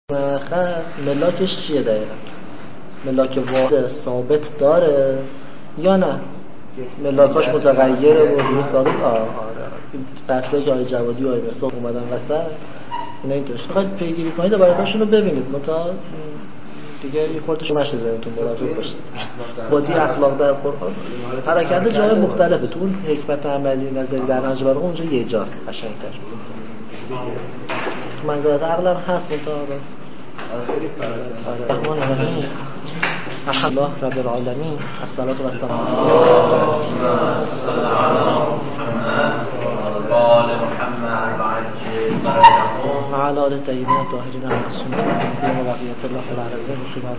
خاص ملاکش چیه دقیقا؟ ملاک واحد ثابت داره یا نه؟ ملاکاش متغیره و دیگه ثابت؟ آره بحثایی که آقای جوادی و آقای مصداق اومدن وسط اینا اینطورش میخواید پیگیری کنید و براتاشون رو ببینید متا دیگه یه خورتشون نشه ذهنتون مراجع باشه. بادی اخلاق در قرآن حرکت جای مختلفه. تو اون حکمت عملی نظری در نهج البلاغه اونجا یه جاست قشنگ‌تر. تو منظرات عقل هم هست متا الرحمن الرحیم الحمدلله رب العالمین الصلاة و السلام علی و علی آل طیبین الطاهرین المعصومین و بقیت الله فی الارض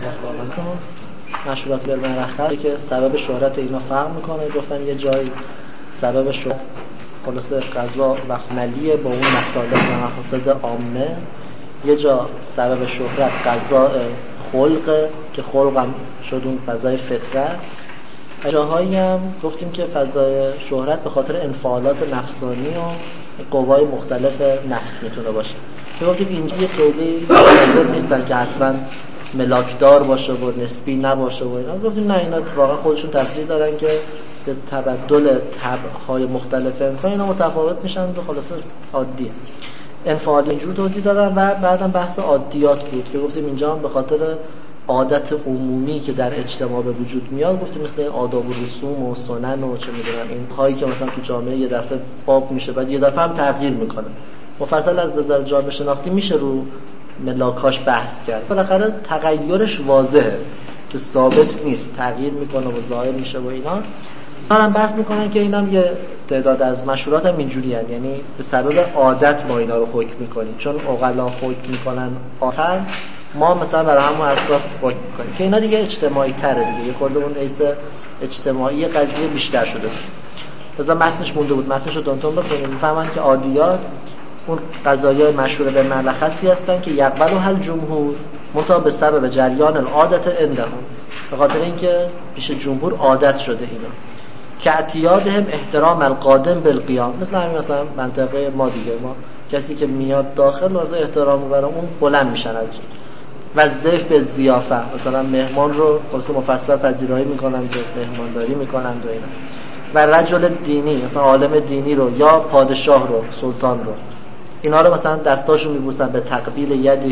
مشهورات بالمرخص که سبب شهرت اینا فرق میکنه. گفتن یه جایی سبب شهرت خلاصه قضا و عملیه با اون مصالح و مقاصد عامه، یه جا سبب شهرت قضا خلق که خلق هم شد اون فضای فطرت. جاهایی هم گفتیم که فضای شهرت به خاطر انفعالات نفسانی و قوای مختلف نفس میتونه باشه. گفتیم اینجا خیلی لازم نیستن که حتما ملاکدار باشه و نسبی نباشه و اینا. گفتیم نه، اینا اتفاقا خودشون تاثیر دارن که به تبدل طبع‌های مختلف انسان اینا متفاوت میشن و خلاصه عادیه. انفعال اینجور توضیح دادن و بعدم بحث عادیات بود که گفتیم اینجا هم به خاطر عادت عمومی که در اجتماع به وجود میاد، گفتیم مثل این آداب و رسوم و سنن و چه میدونم این هایی که مثلا تو جامعه یه دفعه باب میشه بعد یه دفعه هم تغییر میکنه. مفصل از نظر جامعه شناختی میشه رو ملاکاش بحث کرد. بالاخره تغییرش واضحه که ثابت نیست، تغییر میکنه و ظاهر میشه و اینا. هم بحث میکنن که اینم یه تعداد از مشهورات هم اینجوری هست، یعنی به سبب عادت ما اینا رو حکم میکنیم، چون عقلا حکم میکنن آخر ما مثلا برای همون اساس حکم میکنیم که اینا دیگه اجتماعی تره دیگه، یه خورده اون حیث اجتماعی قضیه بیشتر شده. مثلا متنش مونده بود، متنش رو دونتون بخونیم میفهمن که عادیات اون قضایای مشهور به ملخصی هستن که یقبلوا الجمهور متا به سبب جریان العادت عندهم، به خاطر اینکه پیش جمهور عادت شده اینا که اعتیادهم احترام القادم بالقیام. مثلا منطقه ما دیگه، ما کسی که میاد داخل واسه احترام برای اون بلند میشن از و ضیف به ضیافه، مثلا مهمان رو خلاص مفصل پذیرایی میکنن، مهمانداری میکنن و اینا. و رجل دینی مثلا عالم دینی رو یا پادشاه رو، سلطان رو، اینا رو مثلا دستاشو میبوسن به تقبیل یدی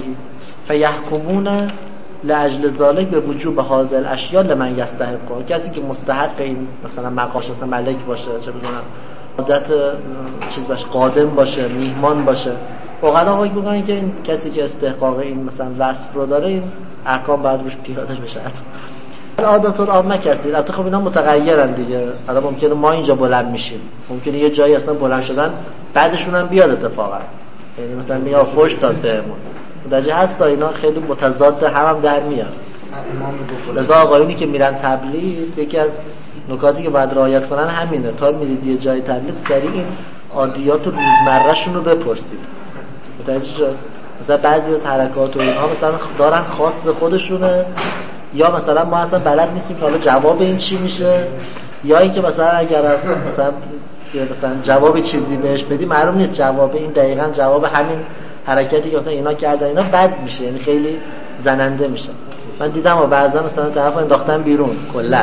فیحکمون لاجل ذالک به وجوب هذه الاشیاء لمن یستحق. کسی که مستحق این مثلا مقاش مثلا ملک باشه، چه بدونم عادت چیز باشه، قادم باشه، میهمان باشه، واقعا حکم میگن که این کسی که استحقاق این مثلا وصف رو داره این احکام بعد روش پیاده بشه. عادت العامه کسی البته خب اینا متغیرن دیگه. الان ممکنه ما اینجا بلند میشیم، ممکنه یه جایی اصلا بلند شدن بعدشون هم بیاد اتفاقا، یعنی مثلا میاد فوش داد بهمون درجه هست تا اینا خیلی متضاد هم در میاد. لذا آقایونی که میرن تبلیغ یکی از نکاتی که باید رعایت کنن همینه، تا میرید یه جای تبلیغ سریع این عادیات روزمره شون رو بپرسید. متوجه شد؟ مثلا بعضی از حرکات و اینها مثلا دارن خاص خودشونه، یا مثلا ما اصلا بلد نیستیم که حالا جواب این چی میشه، یا اینکه مثلا اگر مثلا جواب چیزی بهش بدی معلوم نیست جواب این دقیقاً جواب همین حرکتی که مثلا اینا کردن اینا بد میشه، یعنی خیلی زننده میشه. من دیدم و بعضا مثلا طرفو انداختن بیرون کلا،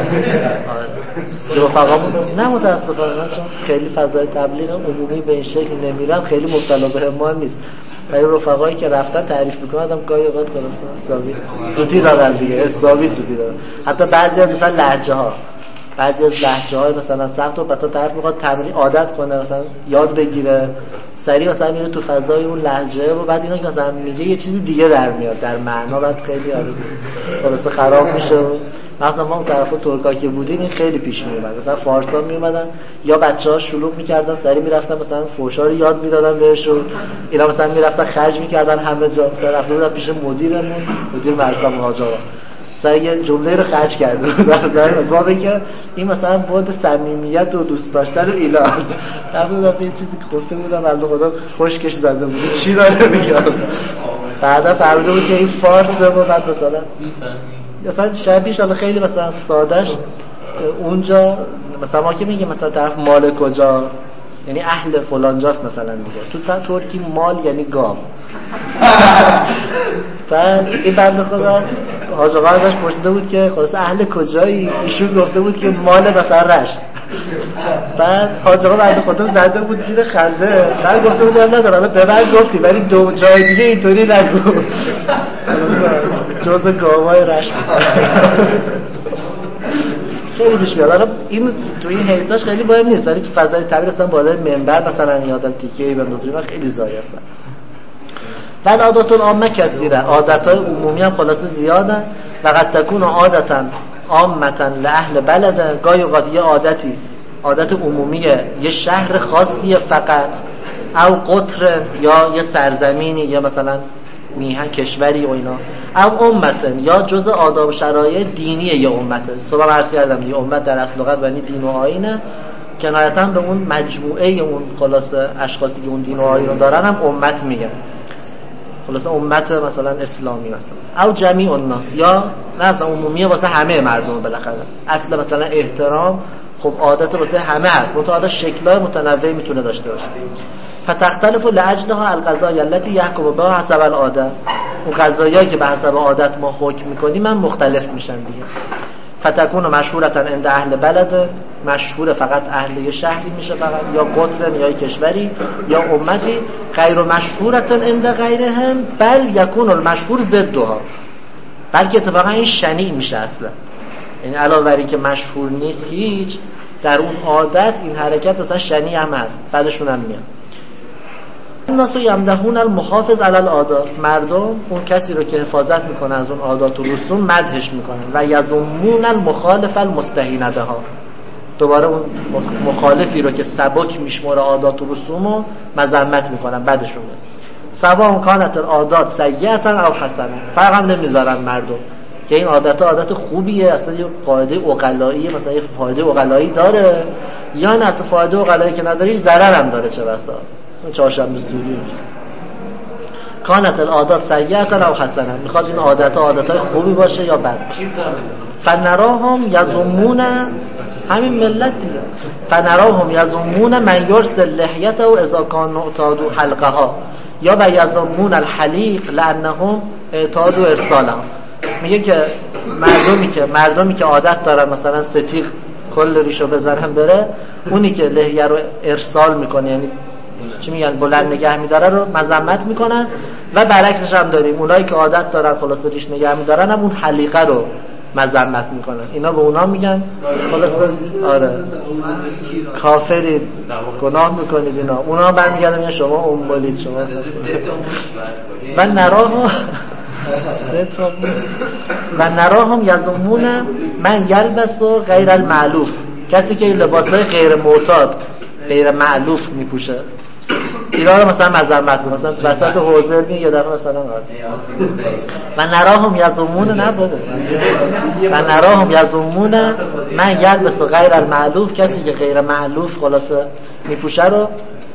یعنی رفقامون نه متاسفانه چون خیلی فضای تبلیغ عمومی به این شکل نمیرم، خیلی مبتلا به ما نیست. ولی رفقایی که رفتن تعریف میکنن گاهی اوقات خلاص حسابی سوتی دادن دیگه، حسابی سوتی دادن. حتی بعضی مثلا لهجه‌ها، بعضی از لهجه‌های مثلا سخت و بعدا طرف میخواد تمرین عادت کنه، مثلا یاد بگیره، سریع مثلا میره تو فضای اون لهجه و بعد اینا که مثلا میگه یه چیز دیگه در میاد در معنا، بعد خیلی خلاص خراب میشه. مثلا ما اون طرفا ترکا که بودیم این خیلی پیش میومد، مثلا فارسا میومدن یا بچه‌ها شلوغ میکردن سریع میرفتن مثلا فحشا رو یاد میدادن بهشون، اینا مثلا میرفتن خرج میکردن همه جا، مثلا رفتن بودن پیش مدیر مرسا مهاجرا مثلا یه جمله رو خرج کرده در از بابه که این مثلا بود صمیمیت و دوست داشتن و ایلان رفتم یه چیزی که گفته بودم بنده خدا خشکش زده بود چی داره میگه، بعدا فهمیده بود که این فارسه و بعد مثلا شبیهش حالا خیلی مثلا سادهش اونجا مثلا ما که میگیم مثلا طرف مال کجاست، یعنی اهل فلان جاست مثلا میگه، تو ترکی مال یعنی گاو بعد این بنده خدا حاج آقا ازش پرسیده بود که خلاص اهل کجایی؟ ایشون گفته بود که مال مثلا رشت. بعد حاج آقا بنده خدا زده بود زیر خنده. بعد گفته بود ندارم به من گفتی ولی دو جای دیگه اینطوری نگو. جزء گاوای رشت خیلی پیش میاد. این تو این حیثش خیلی مهم نیست ولی تو فضای طبیعی اصلا بالای منبر مثلا یادم تیکه‌ای بندازه اینا خیلی زایی هستن. بعد عادت العامه کثیره، عادت‌های عمومی هم خلاصه زیادن. فقط تکون عادتاً عامةً لأهل بلد، گاهی اوقات یه عادت عمومیه یه شهر خاصیه فقط، او قطر یا یه سرزمینی یا مثلا میهن کشوری و اینا، او امتن یا جزء آداب شرایع دینی یه امته. صبح عرض کردم دیگه امت در اصل لغت یعنی دین و آیینه، کنایتاً به اون مجموعه اون خلاصه اشخاصی که اون دین و آیین رو دارن هم امت میگن. خلاصه امت مثلا اسلامی مثلا او جمیع الناس یا نه اصلا عمومیه واسه همه مردم. بالاخره اصل مثلا احترام خب عادت واسه همه هست، متعادل شکل‌های متنوعی میتونه داشته باشه. فتختلف لاجلها القضايا التي يحكم بها حسب العاده، اون قضایایی که به حسب عادت ما حکم میکنیم من مختلف میشن دیگه. فتكون مشهورة عند اهل بلد، مشهور فقط اهل یه شهری میشه فقط، یا قطر یا کشوری یا امتی. غیر مشهورة عند غیرهم بل یکون المشهور ضدها، بلکه اتفاقا این شنیع میشه اصلا. یعنی علاوه بر این که مشهور نیست هیچ، در اون عادت این حرکت مثلا شنیع هم هست، بعدشون هم میاد. الناس یمدحون المحافظ علی العادات، مردم اون کسی رو که حفاظت میکنه از اون عادات و رسوم مدحش میکنن. و یذمون المخالف المستهین بها، دوباره اون مخالفی رو که سبک میشمره عادات و رسوم رو مذمت میکنن، بدشون میاد. سواء کانت العادات سیئه او حسنه، فرق هم نمیذارن مردم که این عادت خوبیه، اصلا یه قاعده عقلایی مثلا یه فایده عقلایی داره یا نه، تو فایده عقلایی که نداری ضرر هم داره. چه بسا اون چهارشنبه سوری کانت العادات سیئه او حسنه، میخواد این عادت‌های خوبی باشه یا بد. فنراهم یزمون، همین ملت دیگه، فنراهم یزمون من یرسل لحیته و اذا کانوا اعتادوا حلقها، یا و یزمون الحلیق لانهم اعتادوا ارسالها. میگه که مردمی که عادت دارن مثلا ستیغ کل ریشو بزنن بره، اونی که لحیه رو ارسال میکنه یعنی چی میگن بلند نگه میداره رو مذمت میکنن. و برعکسش هم داریم، اونایی که عادت دارن خلاص ریش نگه میدارن هم اون حلیقه رو مذمت میکنن. اینا به اونا میگن خلاص آره کافرید، گناه میکنید. اینا اونا برمیگردن میگن شما امولید، شما و نراهم یزمون من یلبس غیر المعلوف، کسی که لباسای غیر معتاد غیر معلوف میپوشه اینا رو مثلا مذمت میکنه. مثلا وسط حوضه میگه یا در مثلا و نراهم یزمون و نراهم یزمون من یلبس غیر المعلوف، کسی که غیر معلوف خلاصه میپوشه رو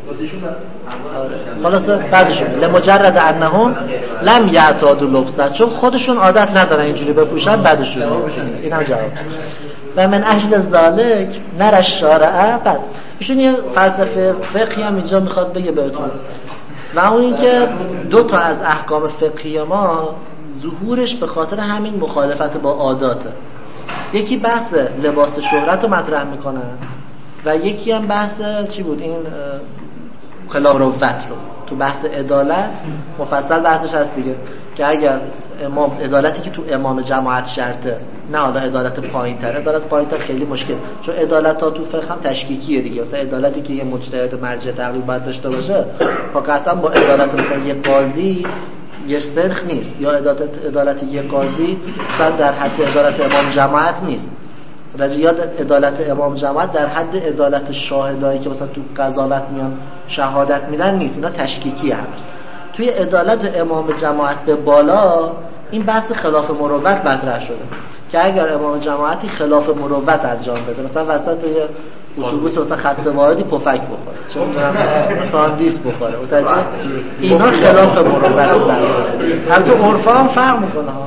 خلاصه بعدشون لمجرد انهم لم یعتادوا لبسه، چون خودشون عادت ندارن اینجوری بپوشن بعدشون. اینم جواب. و من اجل ذالک نر الشارع، بعد ایشون یه فلسفه فقهی هم اینجا میخواد بگه بهتون، و اون این که دو تا از احکام فقهی ما ظهورش به خاطر همین مخالفت با عاداته. یکی بحث لباس شهرت رو مطرح میکنن و یکی هم بحث چی بود این خلاف مروت رو. تو بحث عدالت مفصل بحثش هست دیگه که اگر امام عدالتی که تو امام جماعت شرطه، نه حالا عدالت پایین‌تر خیلی مشکل، چون عدالت ها تو فقه هم تشکیکیه دیگه. مثلا عدالتی که یه مجتهد مرجع تقلید باید داشته باشه فقطا با عدالت مثلا یه قاضی یه سرخ نیست، یا عدالت یه قاضی مثلا در حد عدالت امام جماعت نیست. یاد عدالت امام جماعت در حد عدالت شاهدایی که مثلا تو قضاوت میان شهادت میدن نیست، اینا تشکیکی هست. توی عدالت امام جماعت به بالا این بحث خلاف مروت مطرح شده که اگر امام جماعتی خلاف مروت انجام بده، مثلا وسط یه اتوبوس مثلا خط واحدی پفک بخوره، چه می‌دونم ساندیس بخوره، متوجه اینا خلاف مروت داره. البته عرفا هم فرق میکنه ها.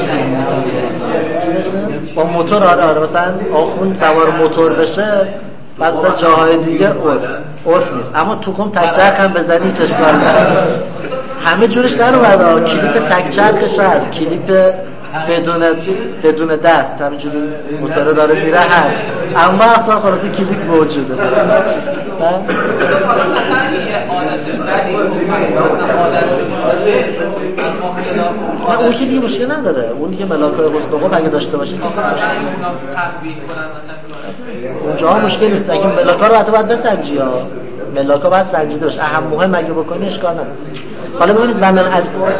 با موتور آره مثلا آخوند سوار موتور بشه بعد جاهای دیگه عرف نیست، اما تو قم تکچرخ هم بزنی هیچ اشکال نداره. همه جورش در اومده، کلیپ تکچرخش هست، کلیپ بدون دست همینجوری موتور داره میره هست، اما اصلا خلاصه کلیپ موجوده. اون که دیگه مشکل نداره، اون دیگه ملاکای حسن قم اگه داشته باشه اونجا مشکل نیست. اگه ملاکا رو حتی باید بسنجی ها، ملاکا باید سنجیده باشه، اهم مهم اگه بکنی اشکال نداره. حالا ببینید من از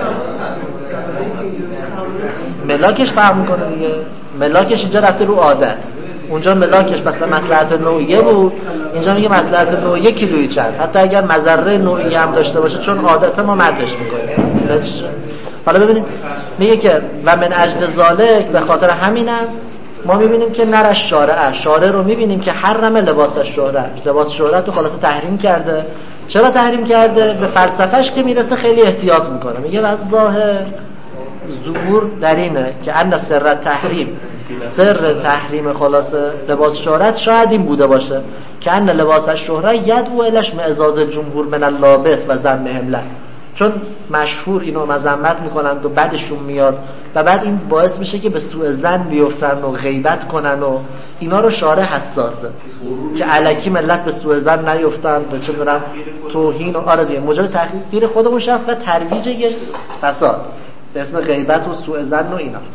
ملاکش فرق میکنه دیگه. ملاکش اینجا رفته رو عادت، اونجا ملاکش مثلا مصلحت نوعیه بود، اینجا میگه مصلحت نوعیه کیلویی چند، حتی اگر مضره نوعیه هم داشته باشه چون عادت ما مدش میکنه. حالا ببینید میگه که و من اجل ذالک، به خاطر همینم ما میبینیم که نرش شارع رو میبینیم که حرم لباس شهرت رو خلاصه تحریم کرده. چرا تحریم کرده؟ به فلسفهش که میرسه خیلی احتیاط میکنه، میگه و ظاهر ظهور در اینه که ان سر تحریم خلاصه لباس شهرت شاید این بوده باشه که ان لباس شهرت یدعو الش معزاز جمهور من اللابس و ذمهم له، چون مشهور اینو مذمت میکنند و بعدشون میاد و بعد این باعث میشه که به سوء ظن بیفتن و غیبت کنن و اینا رو شارع حساسه که الکی ملت به سوء ظن نیفتن، به چه میدونم توهین و آره دیگه مجرد تحقیر خودمون شخص و ترویج یه فساد به اسم غیبت و سوء ظن و اینا.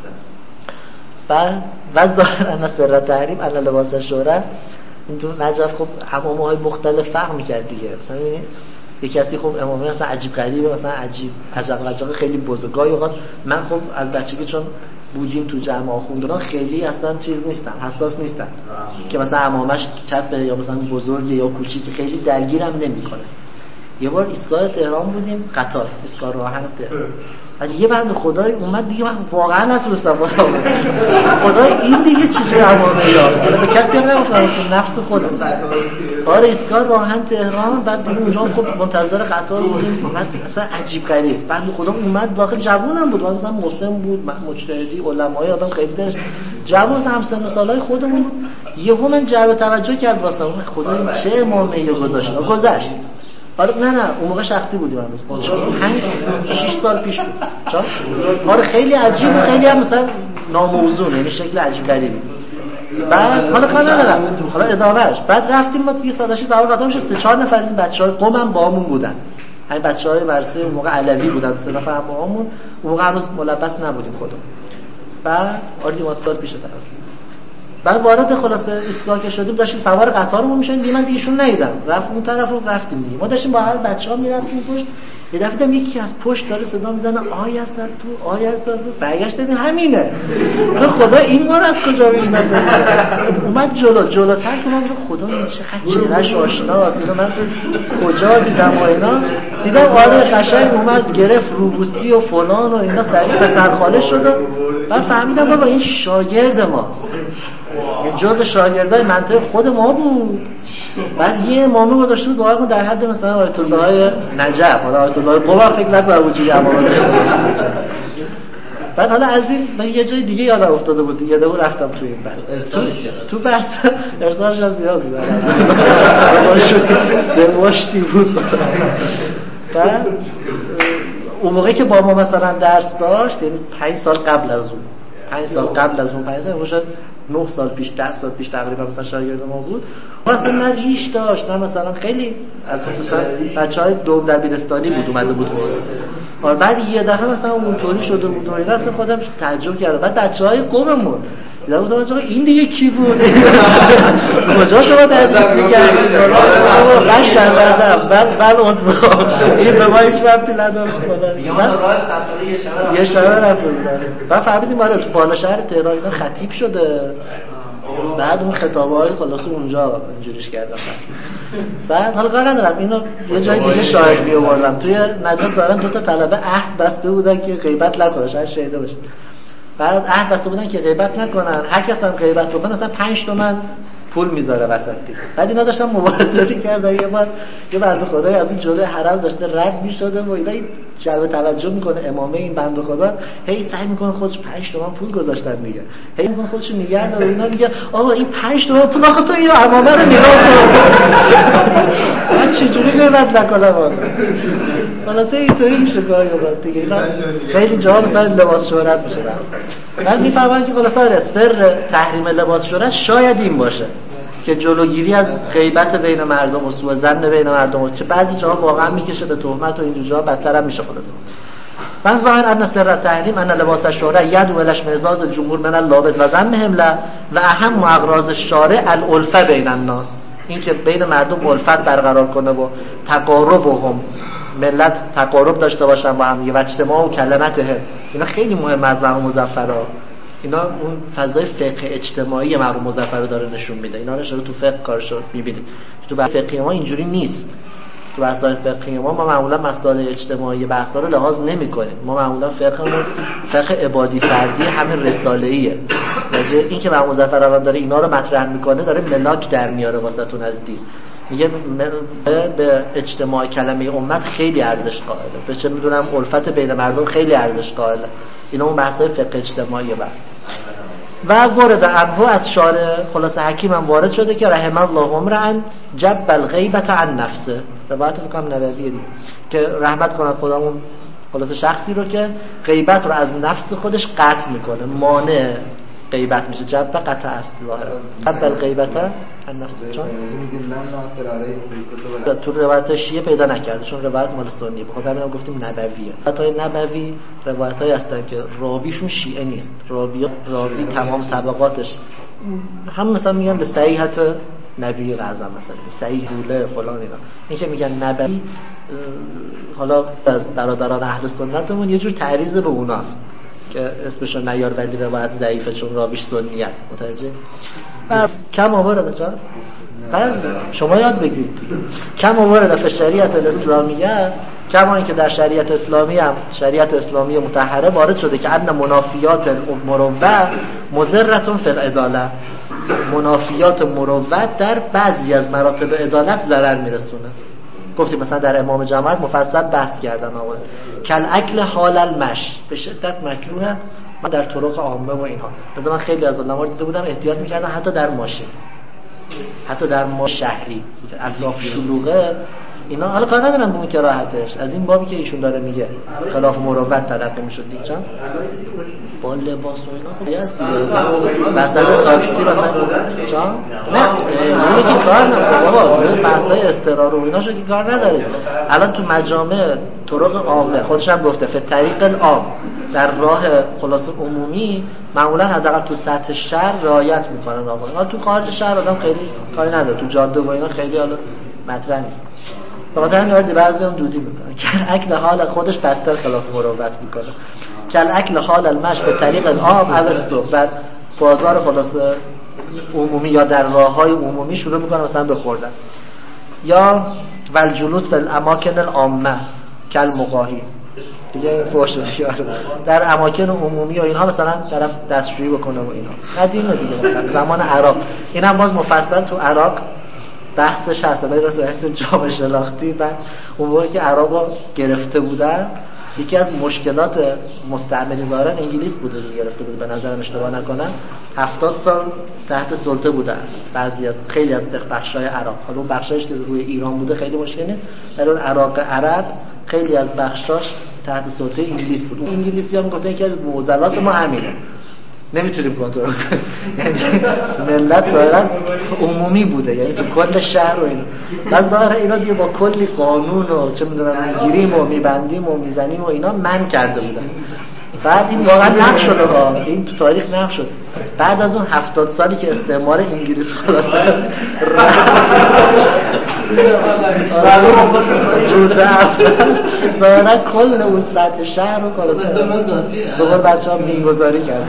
و ظاهر ان سر تحریم ان لباس شهرت، این تو نجف خب امامه‌های مختلف فرق می‌کرد دیگه. مثلا ببینید یه کسی خب امامه مثلا عجیب غریبه، مثلا عجب خیلی بزرگای اوقات من خب از بچگی چون بودیم تو جمع آخوندان خیلی اصلا چیز نیستم، حساس نیستم که مثلا امامش چپه یا مثلا بزرگه یا کوچیکه، خیلی درگیرم نمی‌کنه. یه بار ایستگاه تهران بودیم، قطار ایستگاه راهن تهران، یه بند خدای اومد دیگه، من واقعا نتونستم خدای این دیگه چجوری امامه یاد به کسی هم نگفتم، نفس خودم. آره ایستگاه راهن تهران، بعد دیگه اونجا خب منتظر قطار بودیم، بعد اصلا عجیب غریب بند خدا اومد داخل، جوونم بود مثلا مسلم بود، مجتهدی علمای آدم خیلی دلش جوون هم سن و سالای خودمون بود. یهو من جلب توجه کرد واسم، خدا این چه امامه یا گذشت. آره نه اون موقع شخصی بودیم هنوز، چون 6 سال پیش بود. چون آره خیلی عجیب و خیلی هم مثلا ناموزون، یعنی شکل عجیب غریبی. بعد حالا کار ندارم، حالا ادامهش بعد رفتیم ما دیگه صداشی سوار قطار میشه، 3-4 نفر از این بچهای قم هم باهامون بودن، همین بچهای ورثه اون موقع علوی بودن، 3 نفر هم باهامون، اون موقع هنوز ملبس نبودیم خودمون. بعد آره دیوار پیش طرف بعد وارد خلاصه ایستگاه که شدیم داشتیم سوار قطارمون میشیم، دیگه من دیگه ایشون ندیدم، رفت اون طرف رو رفتیم دیگه. ما داشتیم با هر بچه‌ها میرفتیم پشت، یه دفعه دیدم یکی از پشت داره صدا میزنه آی هستن تو، برگشت دیدم همینه. خدا این ما رو از کجا میشناسه؟ اومد جلوتر که من گفتم خدا این چقدر چهرهش آشناست، اینو من کجا دیدم و اینا. دیدم آره قشنگ اومد گرفت روبوسی و فلان و اینا، سریع پسرخاله شد. من فهمیدم بابا این شاگرد ماست، این جز شاگردای منطقه خود ما بود. بعد یه امامه گذاشته بود باقی در حد مثلا آیت الله نجف، حالا آیت الله قم فکر نکنم وجودی امامه داشته باشه. بعد حالا از این من یه جای دیگه یادم افتاده بود دیگه، دو رفتم توی این بحث تو بحث ارسالش از زیاد بود به مشتی بود. بعد اون موقعی که با ما مثلا درس داشت، یعنی 5 سال قبل از اون 5 سال شد 9 سال پیش 10 سال پیش تقریبا مثلا شاگرد ما بود، مثلا نه ریش داشت نه مثلا خیلی از خصوصا بچهای دوم دبیرستانی بود اومده بود. بعد یه دفعه مثلا اونطوری شده بود و اینا، خودم تعجب کردم. بعد بچهای قوممون دیدم آقا این دیگه کی بود؟ کجا شما تدریس می‌کردید؟ قش کردم. بعد این به ما هیچ وقتی نداره خدا. یه شهر رفت بود. بعد فهمیدیم آره تو بالا شهر تهران اینا خطیب شده. بعد اون خطابه‌های خلاص اونجا اینجوریش کردم. بعد حالا کار ندارم اینو یه جای دیگه شاهد می‌آوردم. توی نجف دارن 2 تا طلبه عهد بسته بودن که غیبت نکنه، شاید شهیده بشن. بعد عهد بسته بودن که غیبت نکنن، هر کس هم غیبت بکنه مثلا 5 تومن پول میذاره وسط دیگه. بعد اینا داشتن مبارزه می‌کردن. یه بار یه بنده خدایی از این جلوی حرم داشته رد می‌شده و اینا جلب توجه میکنه امامه این بنده خدا، هی سعی میکنه خودش 5 تومن پول گذاشتن دیگه، هی میکنه خودش نگه داره. اینا میگه آقا این 5 تومن پول آخه تو این امامه رو نگاه کن. من چجوری قیمت نکنم؟ خلاصه اینطوری میشه گاهی اوقات دیگه. اینا خیلی جا مثلا لباس شهرت میشه. من میفهمم که خلاصه سر تحریم لباس شهرت شاید این باشه که جلوگیری از غیبت بین مردم و سوء ظن بین مردم، که بعضی جاها واقعا میکشه به تهمت و اینجور جاها بدتر هم میشه. خلاصه من ظاهر ان سر تحریم ان لباس الشهرة يدعو الى اشمئزاز الجمهور من اللابس و ذمهم له و اهم اغراض الشارع الالفه بین الناس، این که بین مردم الفت برقرار کنه و تقاربهم، ملت تقارب داشته باشن با هم، و اجتماع و کلمته. اینا خیلی مهمه از مرحوم مظفرها. اینا اون فضای فقه اجتماعی مرحوم مظفر رو داره نشون میده. اینا رو شما تو فقه کارشو میبینید. تو بحث فقهی ما اینجوری نیست. تو بحث فقهی ما معمولا مسائل اجتماعی بحثا رو لحاظ نمی‌کنیم. ما معمولا فقهمون فقه عبادی فردی همین رساله‌ایه. وجه این که مرحوم مظفر الان داره اینا رو مطرح میکنه، داره ملاک در میاره واسهتون از دین. میگه به اجتماع کلمه امت خیلی ارزش قائله، به چه میدونم الفت بین مردم خیلی ارزش قائله. اینا اون بحثای فقه اجتماعیه. و وارد عنه از شارع خلاصه حکیم هم وارد شده که رحم الله امرئ جب الغیبة عن نفسه، روایت میکنم نبویه دیگه، که رحمت کند خدامون خلاصه شخصی رو که غیبت رو از نفس خودش قطع میکنه، مانع غیبت میشه. جب قطع است ظاهرا. جب الغیبة عن نفسه. چون تو روایت شیعه پیدا نکرده، چون روایت مال سنیه، بخاطر همین گفتیم نبویه. روایت‌های نبوی روایت‌هایی هستن که راویشون شیعه نیست، راوی تمام طبقاتش هم مثلا میگن به صحیحت نبی اعظم، مثلا صحیح روله فلان اینا. این که میگن نبوی، حالا از برادران اهل سنتمون یه جور تعریض به اوناست که اسمشو نیار، ولی روایت ضعیفه چون راویش سنی است. متوجه؟ و کم آورده چرا؟ شما یاد بگیرید. کم آورده فی شریعت الاسلامیه، کما اینکه در شریعت اسلامی هم شریعت اسلامی مطهره وارد شده که ان منافیات المروه مضرة فی العداله، منافیات مروت در بعضی از مراتب عدالت ضرر میرسونه. گفتیم مثلا در امام جماعت مفصل بحث کردن آقا کل اکل حال المش به شدت مکروه. من در طرق عامه و اینها مثلا من خیلی از علما دیده بودم احتیاط میکردن حتی در ماشین، حتی در ما شهری اطراف شلوغه اینا. حالا کار ندارم به اون کراهتش، از این بابی که ایشون داره میگه خلاف مروت تلقی میشد دیگه. چون با لباس و اینا خوبی هست دیگه، وسط تاکسی مثلا چون نه اون که کار نداره بابا، بحثای استقرار و ایناشو که کار نداره. الان تو مجامع طرق عامه خودش هم گفته فی طریق العام، در راه خلاصه عمومی معمولا حداقل تو سطح شهر رعایت میکنن آقا. تو خارج شهر آدم خیلی کاری نداره، تو جاده و اینا خیلی حالا مطرح نیست. بخاطر همین وارد بعضی هم دودی میکنه که اکل حال خودش بدتر خلاف مروت میکنه. که اکل حال المش به طریق العام اول صبح در بازار خلاصه عمومی یا در راههای عمومی شروع میکنه مثلا بخوردن، یا والجلوس فی الاماکن العامه کل مقاهی دیگه فوش در اماکن عمومی و اینها مثلا طرف دستشویی بکنه و اینا قدیمه دیگه. زمان عراق این هم باز مفصل تو عراق بحثش هست، ولی راست بحث جامعه شناختی. بعد اون موقعی که عراقو گرفته بودن یکی از مشکلات مستعمری ظاهرا انگلیس بوده که گرفته بود، به نظرم اشتباه نکنم 70 سال تحت سلطه بودن بعضی از خیلی از بخشای عراق. حالا اون بخشایش که روی ایران بوده خیلی مشکل نیست، ولی اون عراق عرب خیلی از بخشاش تحت سلطه انگلیس بود. اون انگلیسی‌ها میگفتن یکی از معضلات ما همینه، نمیتونیم کنترل کنیم. یعنی ملت ظاهرا عمومی بوده، یعنی تو کل شهر و اینا. بعد ظاهرا اینا دیگه با کلی قانون و چه میدونم میگیریم و میبندیم و میزنیم و اینا من کرده بودن. بعد این واقعا نقش شده ها، این تو تاریخ نقش شده. بعد از اون 70 سالی که استعمار انگلیس خلاصه ظاهرا کل وسعت شهر رو خلاصه به قول بچه‌ها میگذاری کرده.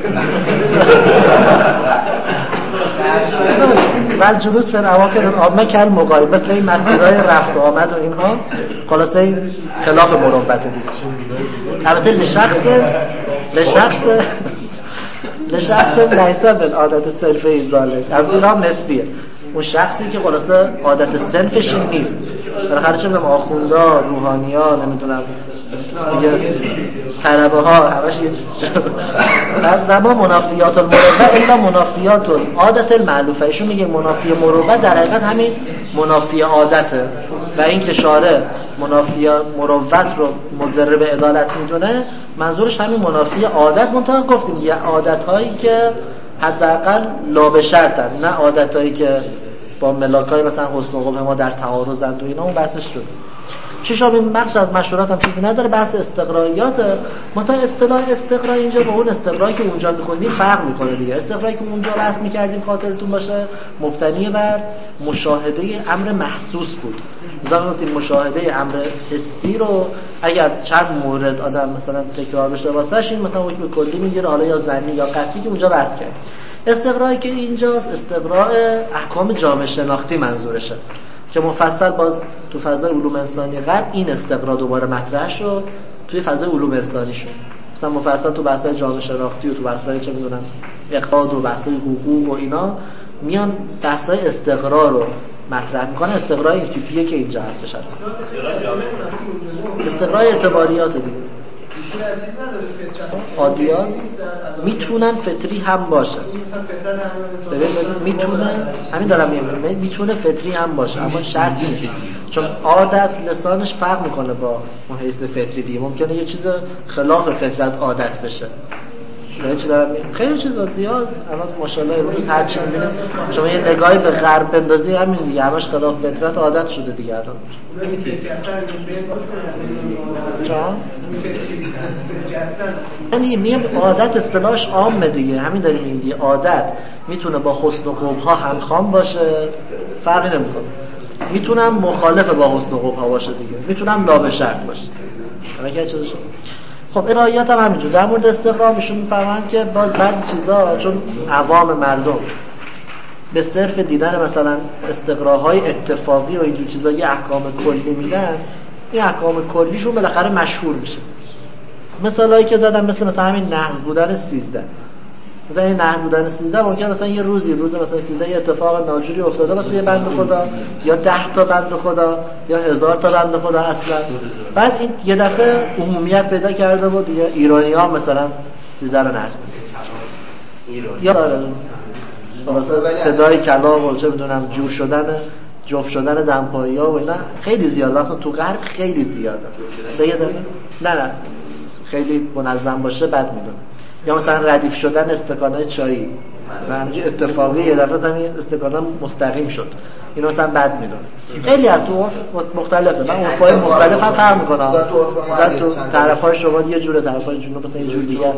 ولی جلوس فر اواخر العامه کل مقایم، مثل این مسیرهای رفت و آمد و اینها خلاصه خلاف مروت دیگه. البته لشخص لیس بالعادت صرفه ذالک، از اینا نسبیه. اون شخصی که خلاصه عادت صرفش این نیست، بالاخره چه میدونم آخوندا، روحانیا، نمیدونم دیگه طلبه ها همش یه چیز شد. بعد ما منافیات المروه الا منافیات عادت المعلوفه، ایشون میگه منافی مروه در حقیقت همین منافی عادته و این که شارع منافی مروت رو مضر به عدالت میدونه منظورش همین منافی عادت. منتها گفتیم یه عادت هایی که حداقل لا به شرطن، نه عادت هایی که با ملاکای مثلا حسن و قبح ما در تعارضند و اینا، اون بحثش شد. ششم این بخش از مشورات هم چیزی نداره، بحث استقراییات. منتها اصطلاح استقرا اینجا با اون استقرایی که اونجا می‌خوندیم فرق می‌کنه دیگه. استقرایی که اونجا بحث می‌کردیم خاطرتون باشه مبتنی بر مشاهده امر محسوس بود. مثلا گفتیم مشاهده امر حسی رو اگر چند مورد آدم مثلا تکرار بشه واسش این مثلا حکم کلی میگیره، حالا یا ظنی یا قطعی که اونجا بحث کردیم. استقرایی که اینجاست استقراء احکام جامعه شناختی منظورشه که مفصل باز تو فضای علوم انسانی غرب این استقرا دوباره مطرح شد، توی فضای علوم انسانی شد. مثلا مفصل تو بحث‌های جامعه شناختی و تو بحث‌های چه می‌دونم اقتصاد و بحث‌های حقوق و اینا میان بحث‌های استقرا رو مطرح می‌کنن. استقرا این تیپیه که اینجا هست بشه. استقرا اعتباریات دیگه. عادیات میتونن فطری هم باشه. میتونن، همین دارم میگم، میتونه فطری هم باشه اما شرط نیست، چون عادت لسانش فرق میکنه با اون حیث فطری دیگه. ممکنه یه چیز خلاف فطرت عادت بشه. چی دارم میگم؟ خیلی چیزا زیاد الان ماشاءالله امروز هر چی میبینیم شما یه نگاهی به غرب بندازی همین دیگه همش خلاف فطرت عادت شده دیگه الان. جان یعنی میگم عادت اصطلاحش عامه دیگه، همین داریم میگیم دیگه. عادت میتونه با حسن و قبح ها همخوان باشه، فرقی نمیکنه. میتونم مخالف با حسن و قبح ها باشه دیگه، میتونم لا به شرط باشه. همین چیزاش. خب ارائیات هم همینجور. در مورد استقرا میشون میفهمن که باز بعضی چیزا چون عوام مردم به صرف دیدن مثلا استقراهای اتفاقی و اینجور چیزا یه احکام کلی میدن، این احکام کلیشون بالاخره مشهور میشه. مثالایی که زدم مثلا همین نحس بودن 13. مثلا این نحس بودن 13 ممکنه مثلا یه روز مثلا 13 یه اتفاق ناجوری افتاده مثلا یه بنده خدا یا 10 تا بنده خدا یا 1000 تا بنده خدا اصلا، بعد این یه دفعه عمومیت پیدا کرده بود دیگه. ایرانی‌ها مثلا 13 رو نحس یا مثلا صدای کلام و چه میدونم جور شدن جفت شدن دمپایی‌ها و اینا خیلی زیاد، مثلا تو غرب خیلی زیاده. نه خیلی منظم باشه بد میدونه. یا مثلا ردیف شدن استکانای چایی، مثلا همینجوری اتفاقی یه دفعه همین استکانا مستقیم شد، اینو مثلا بد میدونه. خیلی از تو مختلفه، من عرفای مختلف هم فرق میکنه. مثلا تو طرفای شمال یه جوره، طرفای جنوب مثلا یه جور دیگه.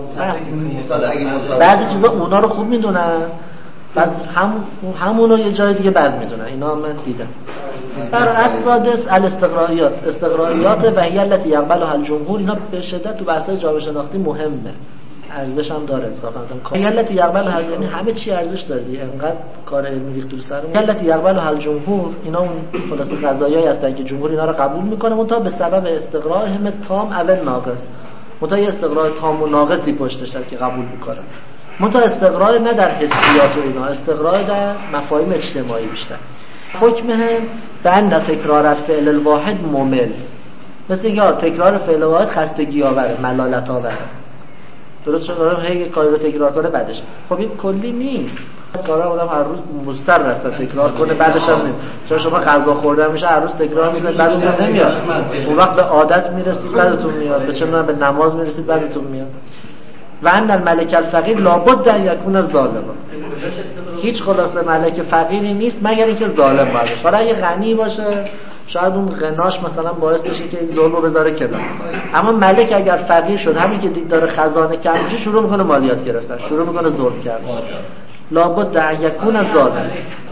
بعضی چیزا اونا رو خوب میدونن، بعد همونو یه جای دیگه بد میدونن. اینا من دیدم. بر اساس الاستقرائیات، استقرائیات و هی التي يقبلها الجمهور، اینا به شدت تو بحث‌های جامعه شناختی مهمه، ارزش هم داره انصافا. هی التي يقبلها یعنی همه چی ارزش داره دیگه، انقدر کار علمی ریخت تو سرمون. هی التي يقبلها الجمهور، اینا اون خلاصه قضایایی هستن که جمهور اینا رو قبول میکنه، منتها به سبب استقراءهم تام او ناقص. منتها یه استقراء تام و ناقصی پشتش که قبول میکنه. منتها استقراء نه در حسیات و اینا، استقراء در مفاهیم اجتماعی بیشتر. حکمه بأن تکرار الفعل الواحد ممل، مثل اینکه تکرار فعل واحد خستگی آوره، ملالت آوره. درست شد؟ آدم هی کاری رو تکرار کنه بعدش. خب این کلی نیست. کارا آدم هر روز مضطر است تکرار کنه بعدش هم نمیاد. چون شما غذا خوردن میشه هر روز تکرار میکنید بعدتون نمیاد. اون وقت به عادت میرسید بعدتون میاد. به چه به نماز میرسید بعدتون میاد. و ان الملک الفقیر لابد ان یکون ظالما. هیچ خلاصه ملک فقیری نیست مگر اینکه ظالم باشه. حالا اگه غنی باشه شاید اون غناش مثلا باعث بشه که این ظلمو بذاره کنار. اما ملک اگر فقیر شد، همین که داره خزانه کم میشه شروع میکنه مالیات گرفتن، شروع میکنه ظلم کردن. لابد ان یکون ظالم.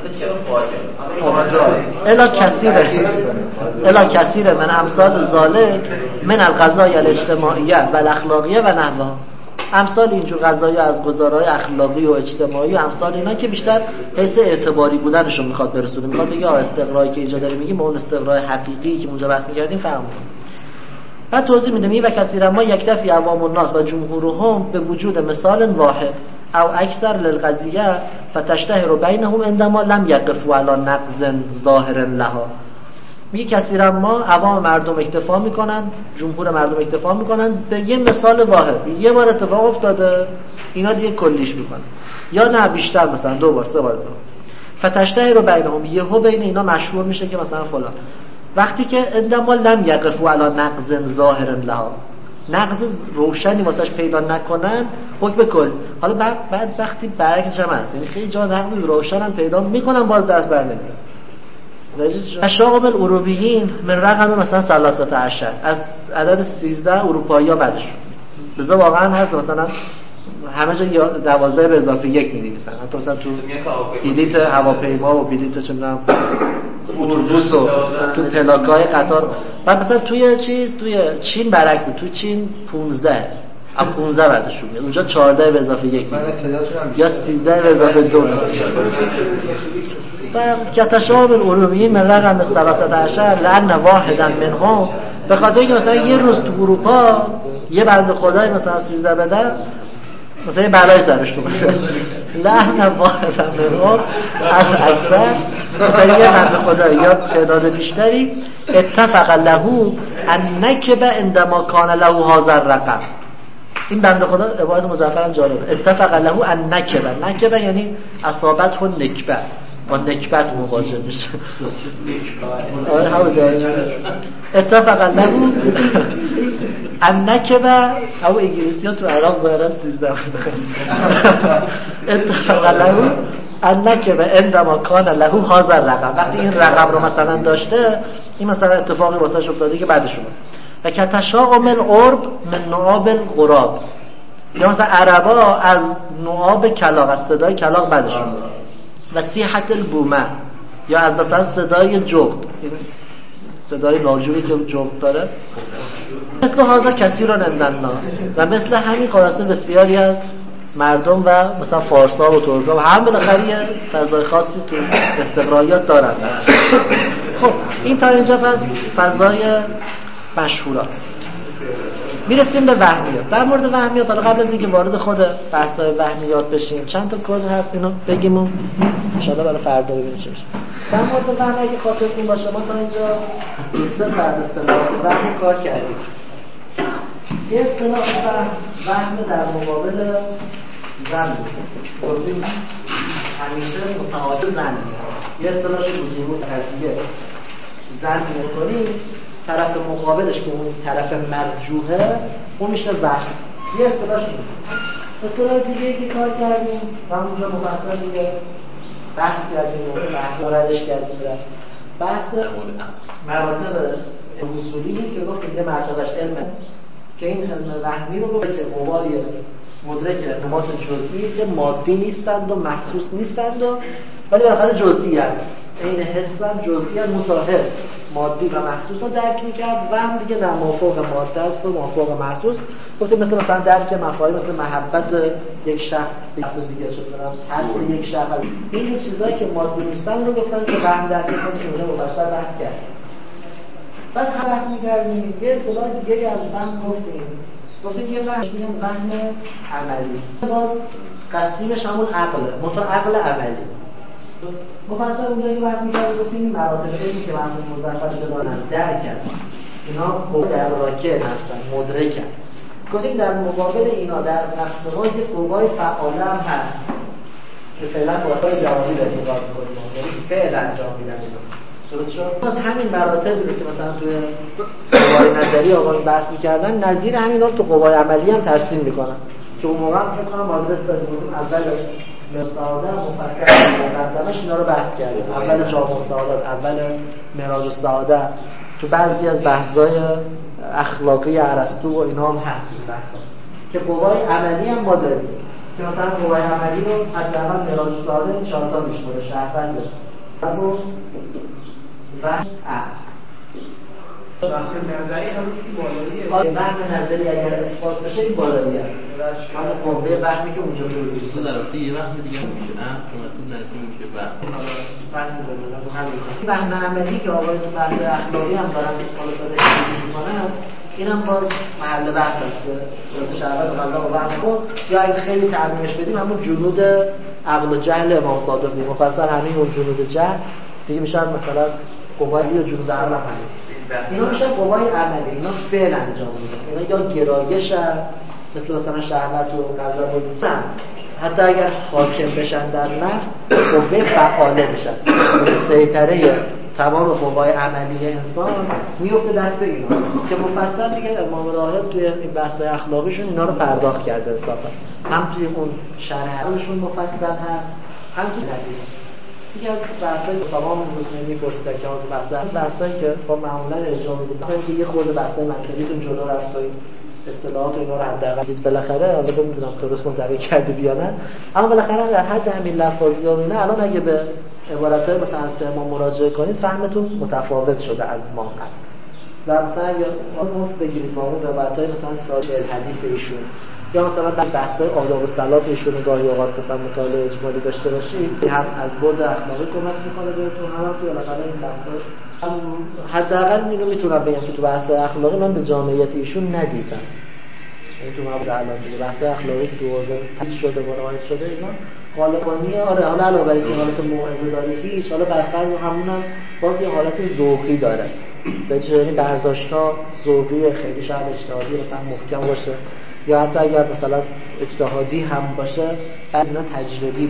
الا کثیر من امثال ذالک من القضايا الاجتماعیه و الاخلاقیه و نحوها. امثال اینجور قضایا از گزارهای اخلاقی و اجتماعی و امثال اینا که بیشتر حیث اعتباری بودنشون میخواد برسونه، میخواد بگه استقرایی که اینجا داریم میگیم با اون استقرای حقیقی که اونجا بحث میکردیم فرق میکنه. بعد توضیح میده و کثیرا ما یکتفی عوام الناس و جمهورهم به وجود مثال واحد او اکثر للقضیه فتشتهر بینهم عندما لم یقفوا علی نقض ظاهر لها. میگه کثیرا ما عوام مردم اکتفا میکنن، جمهور مردم اکتفا میکنن به یه مثال واحد، یه بار اتفاق افتاده اینا دیگه کلیش میکنن، یا نه بیشتر مثلا 2 بار 3 بار اتفاق. فتشتهر بینهم، یهو بین اینا مشهور میشه که مثلا فلان. وقتی که عندما لم یقفوا علی نقض ظاهر لها، نقض روشنی واسش پیدا نکنن حکم کل. حالا بعد وقتی برعکسش هم هست، یعنی خیلی جا نقض روشن هم پیدا میکنن باز دست بر نمیارن. اشاقم الاوروبیین من رقم مثلا 13 از عدد 13 اروپایی‌ها بعدشون بذار واقعا هست، مثلا همه جا 12 به اضافه 1 می‌نویسن، حتی مثلا تو بلیط هواپیما و بلیط چه می‌دونم اتوبوس و تو پلاک‌های قطار. بعد مثلا توی چین برعکس، تو چین 15 بعدشون میاد، اونجا 14 به اضافه 1 یا 13 به اضافه 2. و کتشاب الاروبیی من رقم 13 لأن واحدا منهم، به خاطر اینکه مثلا یه روز تو اروپا یه بنده خدای مثلا 13 بده، مثلا یه بلای سرش تو باشه، لأن واحدا منهم از اکثر مثلا یه بنده خدای یا تعداد بیشتری اتفق له ان نکب عندما کان له هذا الرقم. این بنده خدا عبارت مظفرم جالبه، اتفق له ان نکبه یعنی اصابته نکبه، با نکبت مواجه میشه. آره اتفق له ان نکبه، او انگلیسی ها تو عراق ظاهرا 13 اتفق له ان نکبه عندما کان له هذا الرقم، وقتی این رقم رو مثلا داشته، این مثلا اتفاقی واسش افتاده که بعدش اومد. و کتشاقم العرب من نعاب الغراب، یا مثلا عربا از نعاب کلاغ، از صدای کلاغ بعدشون. و سیحت البومه، یا از مثلا صدای جغد، صدای ناجوری که جغد داره. مثل هذا کثیران عند الناس، و مثل همین خلاصه بسیاری از مردم و مثلا فارسا و ترکا و هم بالاخره یه فضای خاصی تو استقرالیات دارن. خب این تا اینجا پس فضای مشهورات. میرسیم به وهمیات. در مورد وهمیات، حالا قبل از اینکه وارد خود بحث‌های وهمیات بشیم چند تا کد هست اینو بگیم و ان شاءالله برای فردا ببینیم چی میشه. در مورد وهم اگه خاطرتون باشه ما تا اینجا دوست بعد اصطلاح وهم کار کردیم. یه اصطلاح وهم در مقابل زن گفتیم همیشه متعادل زن. یه اصطلاحش بود قضیه زن می‌کنیم، طرف مقابلش که اون طرف مرجوحه اون میشه وهم. یه اصطلاحش بود. اصطلاح دیگه که کار کردیم و اونجا مفصل دیگه بحث کردیم و موردش کردیم. بحث مراتب اصولی که گفتیم یه مرتبهش علمه که این علم وهمی رو گفت که قوای مدرک نمات جزئی که مادی نیستند و محسوس نیستند و ولی بالاخره جزئی هست، این حسن جزئی هست، متحس مادی و محسوس رو درک میکرد. وهم دیگه نه مافوق ماده است و مافوق محسوس. گفتیم مثلا درک مفاهیم مثل محبت یک شخص به شخص دیگه، چه می‌دونم ترس یک شخص، این چیزایی که مادی نیستن رو گفتن که وهم درک کنه که اونجا مفصل بحث کرد. بعد هم بحث می‌کردیم یه اصطلاح دیگه از وهم گفتیم یه وهم میگن وهم عملی. باز قسیمش همون عقله، مثلا عقل عملی. مفصل اونجا این بحث می‌کردیم گفتیم مراتب علمی که مرحوم مظفر جلالان درک کرد اینا مدرکه هستن، مدرکن. گفتیم در مقابل اینا در نفس ما یه قوای فعاله هم هست که فعلا قوای جوابی داریم نگاه می‌کنیم، یعنی فعل انجام میدن اینا. درست شد؟ باز همین مراتبی رو که مثلا توی قوای نظری آقایون بحث می‌کردن نظیر همینا رو تو قوای عملی هم ترسیم می‌کنن که اون موقع هم فکر کنم آدرس دادیم اول مصاحبه مفصل مقدمش اینا رو بحث کردیم. اول جامع السعادت، اول معراج السعاده، تو بعضی از بحث‌های اخلاقی ارسطو و اینا هم هست این بحثا که قوای عملی هم ما داریم که مثلا قوای عملی رو حداقل معراج السعاده این 4 تا میشماره: شهروند و وهم نظری همون که بالاییه. وهم نظری اگر اثبات بشه این بالایی است. حالا قوه وهمی که اونجا توضیح میشه در واقع یه وهم دیگه میشه اومد نظری میشه وهم عملی که آقای تو بحث اخلاقی هم دارن حالا داره میکنن اینم باز محل بحث است که صورت شهوت غذا و وهم یا اگه خیلی تعمیمش بدیم همون جنود عقل و جهل امام صادق بود. مفصل همین اون جنود جهل دیگه میشن مثلا قوای یا جنود عقل هم اینا میشن قوای عملی، اینا فعل انجام میدن، اینا یا گرایش مثلا شهوت و غضب و نه، حتی اگر حاکم بشن در نفس قوه فعاله بشن، سیطره تمام قوای عملی انسان میفته دست اینا که مفصل دیگه امام راهب توی این بحث‌های اخلاقیشون اینا رو پرداخت کرده انصافا، هم توی اون شرحشون مفصل هست هم توی حدیث. دیگه بحثای تمام روزنامه می‌پرسیدن که بحثایی که با معمولا ارجاع میدید، مثلا اینکه یه خورده بحثای منطقیتون جلو رفت و اصطلاحات اینا رو حداقل دید بالاخره، البته نمی‌دونم درست منطبق کرده یا نه، اما بالاخره در حد همین لفاظی‌ها و اینا الان اگه به عبارت‌های مثلا از ما مراجعه کنید فهمتون متفاوت شده از ما قبل. و مثلا اگه نص بگیرید با اون عبارت‌های مثلا ساده حدیث ایشون یا مثلا در بحث‌های آداب و صلات ایشون گاهی اوقات مثلا مطالعه اجمالی داشته باشید، هم از بعد اخلاقی کمک می‌کنه بهتون، هم تو بالاخره این بحث‌ها حداقل اینو میتونم بگم که تو بحث‌های اخلاقی من به جامعیت ایشون ندیدم. یعنی تو مبدا الان دیگه بحث اخلاقی که تو حوزه تدریس شده و روایت شده اینا غالبانیه. آره حالا علاوه بر اینکه حالت موعظه داره هیچ، حالا برفرض همونم باز یه حالت ذوقی داره، یعنی برداشت‌ها ذوقی خیلی شاید اجتهادی مثلا محکم باشه یا حتی اگر مثلا اجتهادی هم باشه بعضی اینا تجربی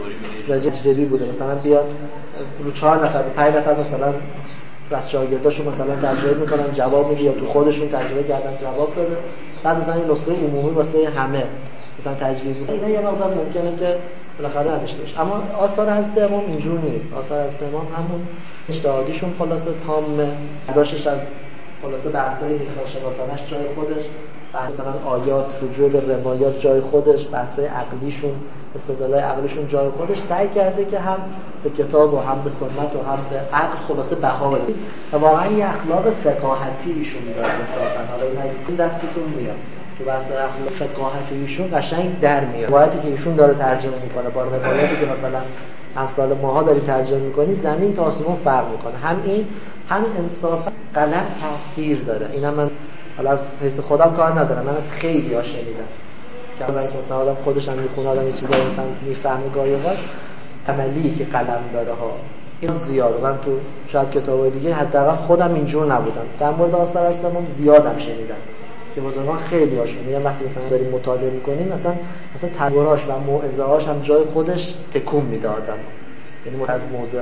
بوده مثلا بیاد رو 4 نفر 5 نفر مثلا بس شاگرداشو مثلا تجربه میکنن جواب میده یا تو خودشون تجربه کردن جواب داده، بعد مثلا این نسخه عمومی واسه همه مثلا تجویز میکنه. اینا یه مقدار ممکنه که بالاخره نداشته باشه، اما آثار حضرت امام اینجور نیست. آثار حضرت امام همون اجتهادیشون خلاصه تامه، داشتش از خلاصه بحثای حساب شناسانش جای خودش، مثلا آیات رجوع به روایات جای خودش، بحثای عقلیشون استدلالای عقلیشون جای خودش، سعی کرده که هم به کتاب و هم به سنت و هم به عقل خلاصه بها بده و واقعا یه اخلاق فقاهتی ایشون داره مثلا. حالا این دستتون میاد تو بحث اخلاق فقاهتی ایشون قشنگ در میاد. روایتی که ایشون داره ترجمه میکنه با روایتی که مثلا امثال ماها داریم ترجمه میکنیم زمین تا آسمون فرق میکنه. هم انصافا غلط تاثیر داره. اینا من حالا از حس خودم کار ندارم، من از خیلی ها شنیدم که برای که مثلا آدم خودش هم میخونه، آدم یه چیزایی مثلا میفهمه گاهی اوقات عملی که قلم داره ها این زیاده. من تو شاید کتابای دیگه حداقل خودم اینجور نبودم، در مورد آثار هستم زیادم شنیدم که بزرگان خیلی هاشون میگن وقتی مثلا داریم مطالعه میکنیم مثلا تدبیراش و موعظه‌هاش هم جای خودش تکون میده آدم، یعنی از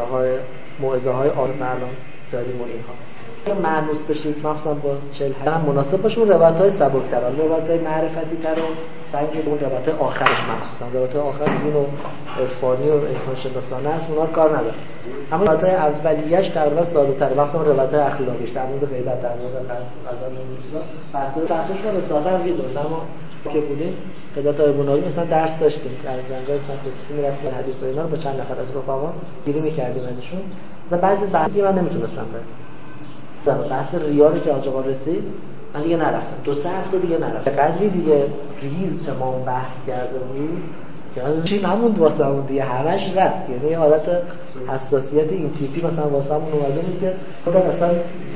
موعظه های آرسلان داریم و اینها معنوس بشید مخصوصا با 40 هم مناسب باشه. اون روایت‌های سبک‌تر، روایت‌های معرفتی تر و سنگ اون روایت‌های آخرش مخصوصا روایت‌های آخر دین و عرفانی و انسان شناسانه است، اونا کار نداره. اما روایت‌های اولیه‌اش تقریبا ساده‌تر، وقتی اون روایت‌های اخلاقیش در مورد غیبت، در مورد غضب و نوشیدن بحثش رو اصلا می‌ذارن. اما که بودیم قدرت ابنایی مثلا درس داشتیم در جنگای مثلا قصصی می‌رفتیم حدیث و اینا رو با چند نفر از رفقا گیری می‌کردیم ازشون. مثلا بعضی من نمی‌تونستم برم بحث ریاضی که آقا رسید من دیگه نرفتم، 2-3 هفته دیگه نرفتم. قدری دیگه ریز امام بحث کرده بود که چی نموند واسمون دیگه، همش رفت. یعنی حالت حساسیت این تیپی مثلا واسمون اومده بود که خودم مثلا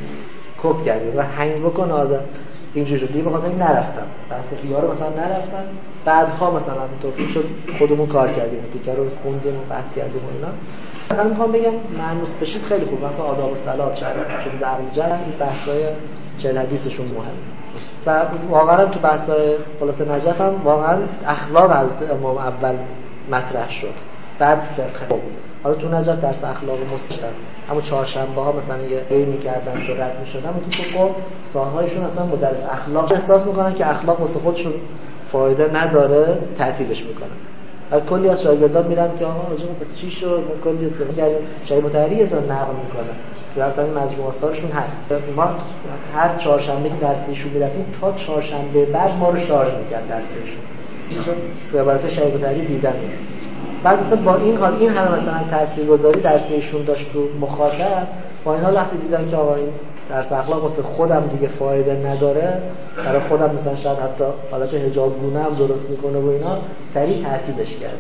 کپ کردیم و هنگ بکن آدم اینجوری شد دیگه. بخاطر این نرفتم بحث ریا رو مثلا نرفتم. بعدها مثلا توفیق شد خودمون کار کردیم، تیکر رو خوندیم و بحث کردیم و اینا. من میخوام بگم معنوس بشید خیلی خوب، مثلا آداب و صلات شاید چون در اونجا این بحث‌های 40 حدیثشون مهمه و واقعا تو بحث‌های خلاص نجف هم واقعا اخلاق از امام اول مطرح شد، بعد فقه. حالا تو نجف درس اخلاق مستشار، اما چهارشنبه‌ها مثلا یه ری می‌کردن تو رد می‌شدن و تو فقه ساحه‌هایشون اصلا مدرس اخلاق احساس می‌کنن که اخلاق واسه خودشون فایده نداره، تعطیلش می‌کنن. از کلی از شاگردان میرن که آقا آجا پس چی شد، ما کلی استفاده کردیم. شیخ مطهری از نقل میکنه که اصلا این مجموعه آثارشون هست. ما هر چهارشنبه که درس ایشون میرفتیم تا چهارشنبه بعد ما رو شارژ میکرد درس ایشون، چون عبارت شیخ مطهری دیدن. بعد مثلا با این حال این همه مثلا تاثیرگذاری درس ایشون داشت تو مخاطب، با این حال وقتی دیدن که آقا این درس اخلاق واسه خودم دیگه فایده نداره، برای خودم مثلا شاید حتی حالت حجاب گونه هم درست میکنه و اینا، سریع تعطیلش کرد.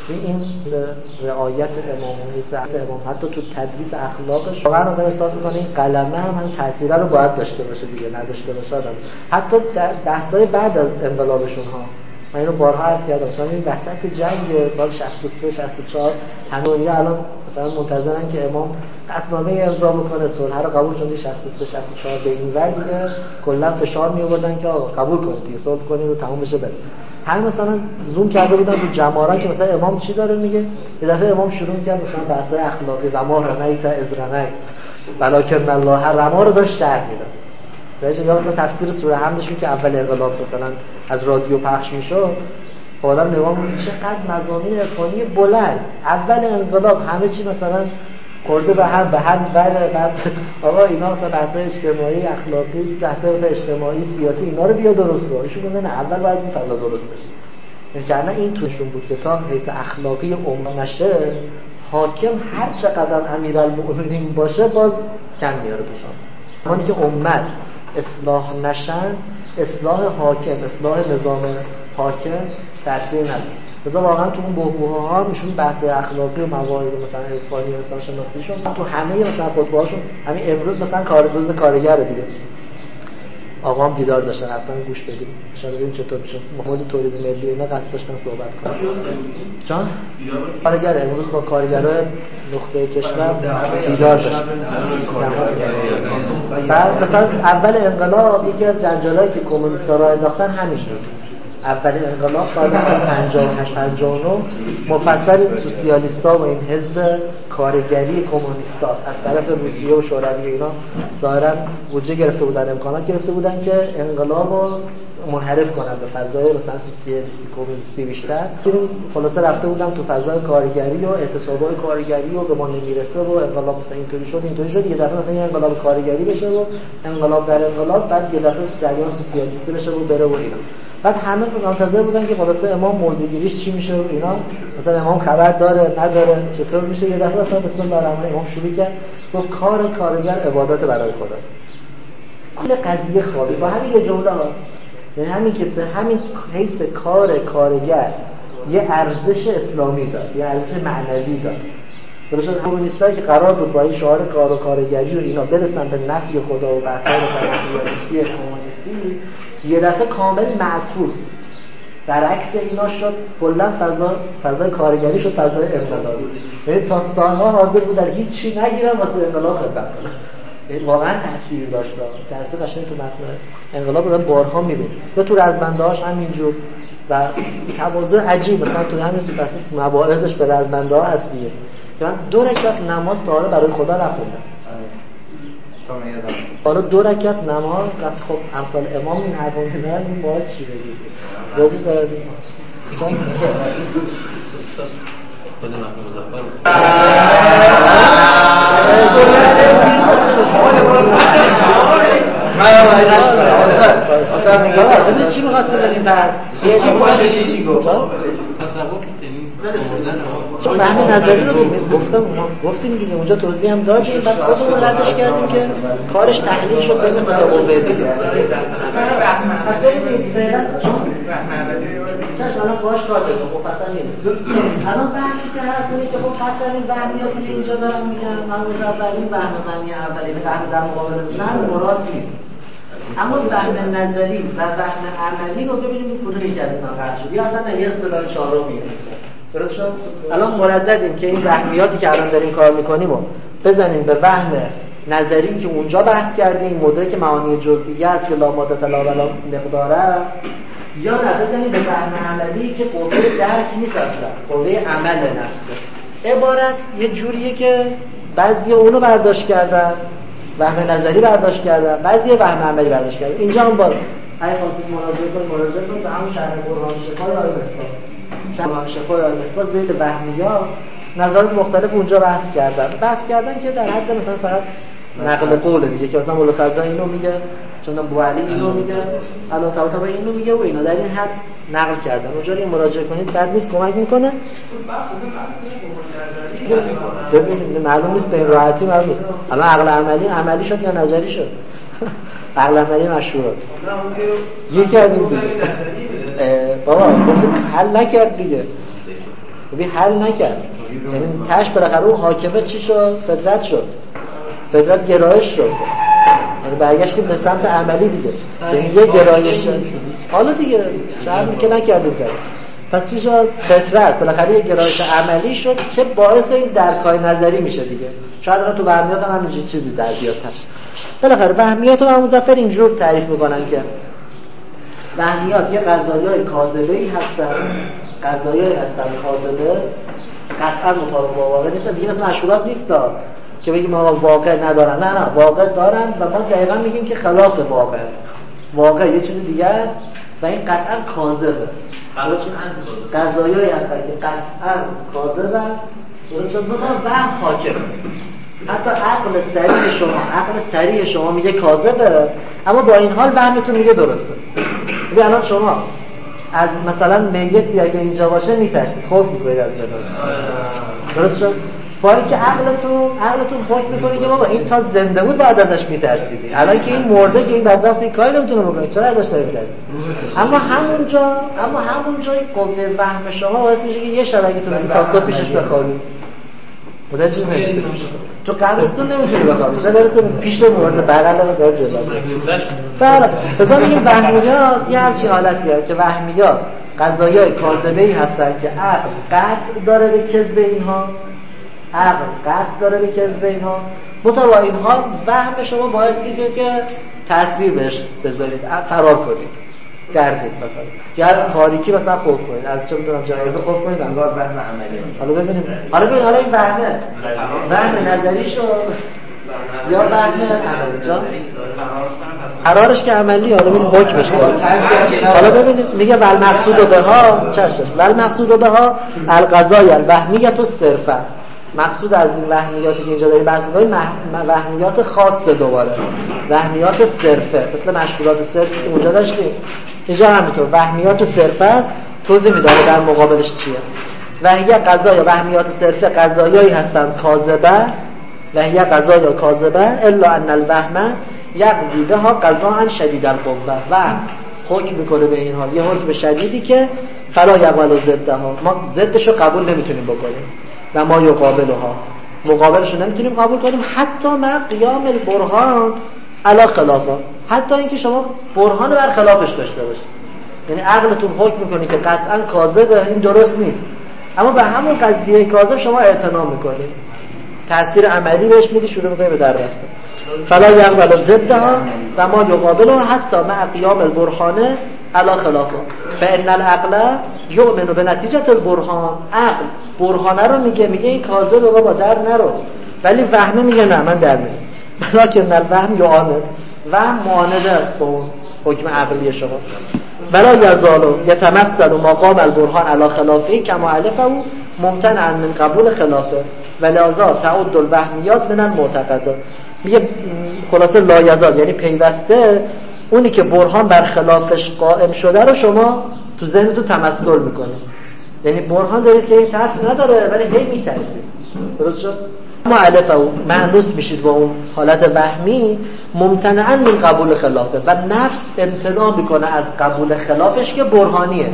این رعایت امام حتی تو تدریس اخلاقش واقعا آدم احساس میکنه این قلمه هم تاثیر رو باید داشته باشه دیگه، نداشته باشه آدم حتی بحث‌های بعد از انقلابشون ها. من اینو بارها عرض کردم، مثلا این وسط جنگ سال 63 64 همونیه الان مثلا منتظرن که امام قطعنامه امضا بکنه، صلح رو قبول کنه. 63 64 به این ور دیگه کلا فشار می آوردن که آقا قبول کنید دیگه، صلح کنید و تموم بشه بره. همین مثلا زوم کرده بودن تو جمارا که مثلا امام چی داره میگه، یه دفعه امام شروع کرد مثلا بحث‌های اخلاقی و ما رمیت از رمی ولکن الله رما رو داشت شرح میداد. یا مثلا تفسیر سوره حمدشون که اول انقلاب مثلا از رادیو پخش میشد، آدم نگاه می‌کنه چقدر مضامین عرفانی بلند. اول انقلاب همه چی مثلا خورده به هم بعد آقا اینا مثلا بحث‌های اجتماعی اخلاقی، بحث‌های مثلا اجتماعی سیاسی اینا رو بیا درست کن. ایشون میگه نه اول باید این فضا درست بشه. یعنی نه این توشون بود که تا حیث اخلاقی امت نشه، حاکم هر چقدر امیرالمؤمنین باشه باز کم میاره توشون. همانی که امت اصلاح نشن، اصلاح حاکم، اصلاح نظام حاکم تأثیر نداره. مثلا واقعا تو اون بحبوحه‌ها میشون بحث اخلاقی و مواعظ مثلا عرفانی و انسان شناسیشون تو همه مثلا خطبه‌هاشون همین امروز مثلا روز کارگر دیگه آقام دیدار داشتن، حتما گوش بدید ان ببینیم چطور میشه مورد تولید ملی اینا قصد داشتن صحبت کنن. جان کارگر امروز با کارگرای نقطه کشور دیدار داشتن. بعد مثلا اول انقلاب یکی از جنجالایی که کمونیست‌ها راه انداختن همین بود. اول انقلاب سال 58 59 مفصل سوسیالیست‌ها و این حزب کارگری کمونیست‌ها از طرف روسیه و شوروی اینا ظاهراً بودجه گرفته بودن، امکانات گرفته بودن که انقلابو منحرف کنن به فضای مثلا سوسیالیستی کمونیستی بیشتر. خلاصه رفته بودن تو فضای کارگری و اعتصابات کارگری و به ما نمیرسه و انقلاب مثلا اینطوری شد یه دفعه مثلا یه انقلاب کارگری بشه و انقلاب در انقلاب، بعد یه دفعه جریان سوسیالیستی بشه و بره و اینا. بعد همه منتظر بودن که خلاصه امام موضوعگیریش چی میشه و اینا، مثلا امام خبر داره نداره چطور میشه. یه دفعه مثلا بسم الله الرحمن الرحیم امام شروع کرد گفت کارگر عبادت برای خداست. کل قضیه خوابی با همین یه جمله ها، یعنی همین که به همین حیث کارگر یه ارزش اسلامی داره، یه ارزش معنوی داره. درسته کمونیستایی که قرار بود با این شعار کار و کارگری و اینا برسن به نفی خدا و بحث‌های سیاسی کمونیستی، یه دفعه کامل معکوس برعکس اینا شد. کلا فضای کارگری شد فضای انقلابی. یعنی تا سالها حاضر بودن هیچ چی نگیرن واسه انقلاب خدمت کنن. این واقعا تاثیر داشت. تاثیر قشنگ تو متن انقلاب رو بارها می‌بینید. یا تو رزمنده‌هاش همینجور و تواضع عجیب مثلا تو همین بحث مواعظش به رزمنده‌ها هست دیگه. که من 2 رکعت نماز تا حالا برای خدا نخوندم. حالا 2 رکعت نماز وقتی خب امثال امام این حرفو میزنن این باید چی بگید؟ راجعش داره چون خود محمود مظفر من چی می‌خواست بگیم بعد یه چی گفت چون فهم نظری رو گفتیم دیگه اونجا توضیح هم دادیم، بعد خودمون ردش کردیم که کارش تحلیل شد بین سه تا قوه دیگه. پس ببینید فعلا چشم الان باهاش کار کنیم مفصل نیست. الان بحثی که هست اینه که خب حتی این وهمیاتی که اینجا دارن میگن مرموز اولین وهم زنی اولین وهم در مقابل زن مراد نیست، اما وهم نظری و وهم عملی رو ببینیم که کدوم یکی از اینا قطع شد یا اصلا یه اصطلاح چهارمی. درست شد؟ الان مرددیم که این وهمیاتی که الان داریم کار میکنیم رو بزنیم به وهم نظری که اونجا بحث کردیم، مدرک معانی جزئیه است که لا ماده لا ولا مقداره، یا نه بزنیم به وهم عملی که قوه درک نیست اصلا، قوه عمل نفسه. عبارت یه جوریه که بعضی اونو برداشت کردن وهم نظری برداشت کردن، بعضی وهم عملی برداشت کردن. اینجا هم باز اگه خواستید مراجعه کنید به همون شرح قرآن شفا یا المصباح. شرح شفا یا المصباح زید وهمیات نظرات مختلف اونجا بحث کردن که در حد مثلا فقط نقل قول دیگه که مثلا مولا صدرا اینو میگه، چون ابو علی اینو میگه، الله تعالی اینو میگه و اینا در این حد نقل کردن. اونجا رو مراجعه کنید بد نیست، کمک میکنه. ببینید معلوم نیست به این راحتی معلوم نیست الان عقل عملی شد یا نظری شد. عقل عملی مشهورات یکی کردیم دیگه بابا گفتم حل نکرد دیگه. ببین حل نکرد. یعنی تاش بالاخره اون حاکمه چی شد؟ فطرت شد. فطرت گرایش شد. یعنی برگشتیم به سمت عملی دیگه. یعنی یه گرایش حالا دیگه شرمی که نکردیم کرد. پس چی شد؟ فطرت بالاخره یه گرایش عملی شد که باعث این درکای نظری میشه دیگه. شاید الان تو وهمیات هم همین چیزی در بیاد تاش. بالاخره وهمیات رو مظفر اینجور تعریف میکنن که وهمیات یه قضایای کاذبه‌ای هستن، قضایایی هستن کاذبه قطعا مطابق با واقع نیست. دیگه مثل مشهورات نیستا که بگیم ما واقع ندارن، نه واقع دارن و ما دقیقا میگیم که خلاف واقع یه چیز دیگه است و این قطعا کاذبه. قضایایی هستن که قطعا کاذبه درست میخوام وهم حاکم. حتی عقل سریع شما میگه کاذبه، اما با این حال وهمتون میگه درسته. ببین الان شما از مثلا میتی اگه اینجا باشه میترسید، خوف میکنید از جنازه. درست شد؟ با اینکه عقلتون حکم میکنه که بابا این تا زنده بود بعد ازش میترسیدی، الان که این مرده که این بدبخت این کاری نمیتونه بکنه چرا ازش داری میترسید؟ اما همونجا این قوه وهم شما باعث میشه که یه شب اگه تو تا صبح پیشش بخوابی متوجه نمیشی. تو قبرستون نمیتونی بخوابی، چرا برسه پیش مرده بغل مثلا جلو. بله بذار میگیم وهمیات یه همچین حالتیه که وهمیات قضایای کاذبه‌ای هستن که عقل قطع داره به کذب اینها، متوا اینها وهم شما باعث میشه که تاثیر بهش بذارید، فرار کنید، گردید مثلا یا تاریکی مثلا خوف کنید، از چه میدونم جایزه خوف کنید، انگار وهم عملی. حالا ببینیم حالا این وهم نظریشو یا وهم عملی جا قرارش که عملی، حالا ببینیم حکمش کنید. حالا ببینید میگه ول مقصود بها ول مقصود بها القضای الوهمیت صرفا. مقصود از این وهمیاتی که اینجا داریم بحث می‌کنیم وهمیات خاصه، دوباره وهمیات صرفه، مثل مشهورات صرفی که اونجا داشتیم اینجا همینطور وهمیات صرفه است. توضیح میداره در مقابلش چیه. وهیه قضایا وهمیات صرفه قضایایی هستند کاذبه، وهیه قضایا کاذبه الا ان الوهم یقضی بها قضاء شدید القوه. و حکم میکنه به این حال یه حکم شدیدی که فلا یقبل ضدها، ما ضدش رو قبول نمیتونیم بکنیم و ما یقابلها، مقابلش رو نمیتونیم قبول کنیم حتی مع قیام البرهان علی خلافه، حتی اینکه شما برهان بر خلافش داشته باشید. یعنی عقلتون حکم میکنه که قطعا کاذبه، این درست نیست، اما به همون قضیه کاذب شما اعتنا میکنید، تاثیر عملی بهش میدی، شروع میکنید به در رفتن. فلا یقبل ضدها و ما یقابلها حتی مع قیام البرهان علی خلافه. فان العقل یؤمن بنتیجه البرهان. عقل برهانه رو میگه این کاذبه بابا در نرو، ولی وهمه میگه نه من در میرم. ولکن الوهم یعاند، وهم معاند است با اون حکم عقلی شما. ولا یزال یتمثل مقام البرهان علی خلافه کما علفه ممتنعا من قبول خلافه ولذا تعد الوهمیات من المعتقدات. میگه خلاصه لا یزال یعنی پیوسته اونی که برهان بر خلافش قائم شده رو شما تو ذهنتون تمثل میکنه. یعنی برهان دارید که این ترس نداره ولی هی میترسید. درست شد؟ معلفه و معنوس میشید با اون حالت وهمی ممتنعا من قبول خلافه و نفس امتناع میکنه از قبول خلافش که برهانیه.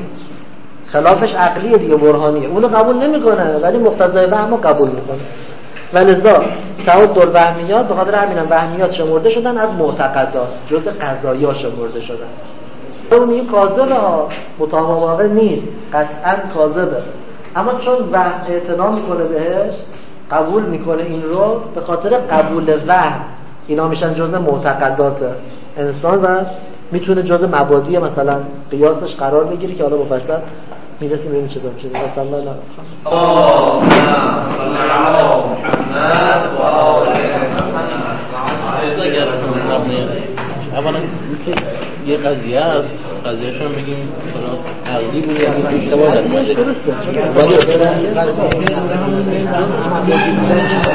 خلافش عقلیه دیگه، برهانیه، اونو قبول نمیکنه ولی مقتضای وهم رو قبول میکنه. ولذا تعد الوهمیات به خاطر همینم وهمیات شمرده شدن از معتقدات، جزء قضایا شمرده شدن. اون میگه کاذبه ها، مطابق واقع نیست، قطعا کاذبه، اما چون وهم اعتنا میکنه بهش، قبول میکنه این رو، به خاطر قبول وهم اینا میشن جزء معتقدات انسان و میتونه جزء مبادی مثلا قیاسش قرار بگیره که حالا مفصل میرسیم ببینیم چطور میشه. مثلا الله اولا یه قضیه است، قضیه‌شون بگیم مثلا عقلی بود یا اشتباه درست